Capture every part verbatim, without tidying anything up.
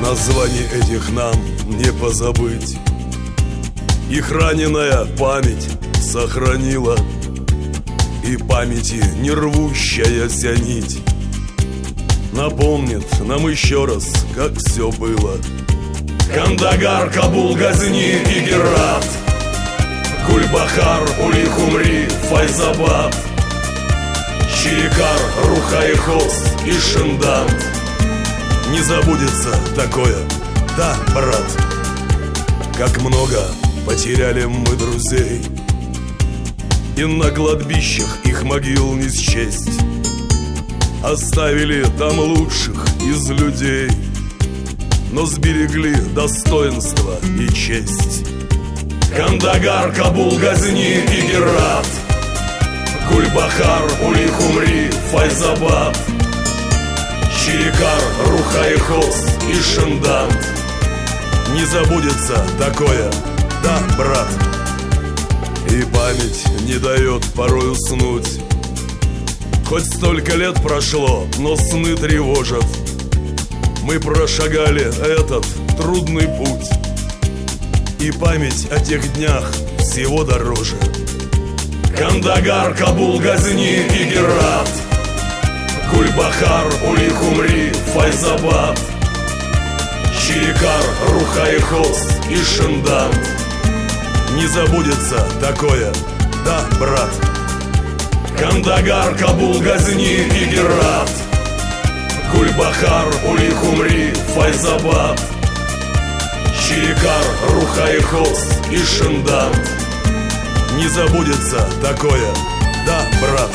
Названий этих нам не позабыть. Их раненая память сохранила, и памяти не рвущаяся нить напомнит нам еще раз, как все было. Кандагар, Кабул, Газни и Герат, Гульбахар, Улих-Умри, Файзабад, Чирикар, Руха и Хост и Шиндант. Не забудется такое, да, брат. Как много потеряли мы друзей, и на кладбищах их могил не счесть. Оставили там лучших из людей, но сберегли достоинство и честь. Кандагар, Кабул, Газни и Герат, Гульбахар, Улих-Умри, Файзабад, Чирикар, Руха и Хост и Шиндант. Не забудется такое, да, брат. И память не дает порой уснуть. Хоть столько лет прошло, но сны тревожат. Мы прошагали этот трудный путь, и память о тех днях всего дороже. Кандагар, Кабул, Газни и Герат, Гульбахар, Улих-Умри, Файзабад, Чирикар, Руха и Хост и Шиндант. Не забудется такое, да, брат. Кандагар, Кабул, Газни и Герат, Гульбахар, Улих-Умри, Файзабад, Чирикар, Руха и Хост и Шиндант. Не забудется такое, да, брат.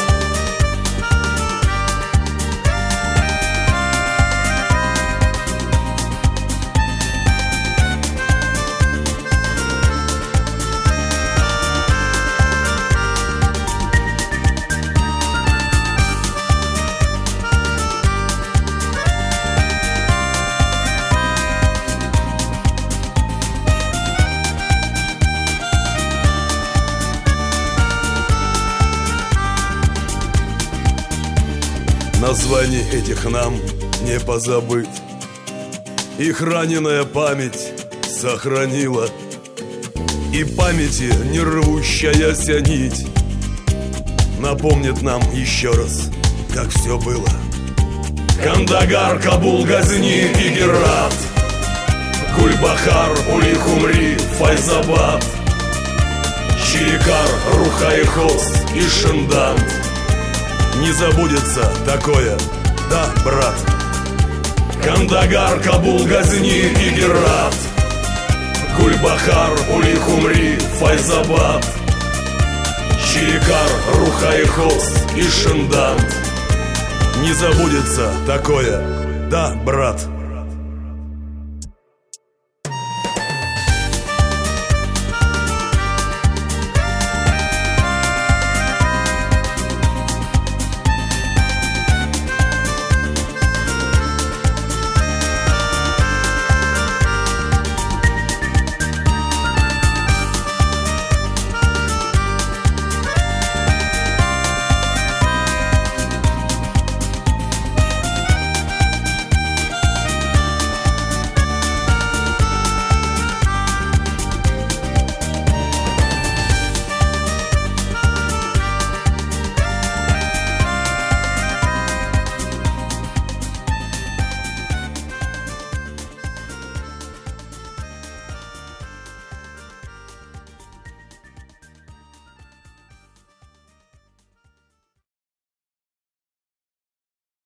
Названий этих нам не позабыть. Их раненая память сохранила, и памяти не рвущаяся нить напомнит нам еще раз, как все было. Кандагар, Кабул, Газни и Герат, Гульбахар, Улих-Умри, Файзабад, Чирикар, Руха и Хост и Шиндант. Не забудется такое, да, брат. Кандагар, Кабул, Газни и Герат, Гульбахар, Улих-Умри, Файзабад, Чирикар, Руха и Хост и Шиндант. Не забудется такое, да, брат.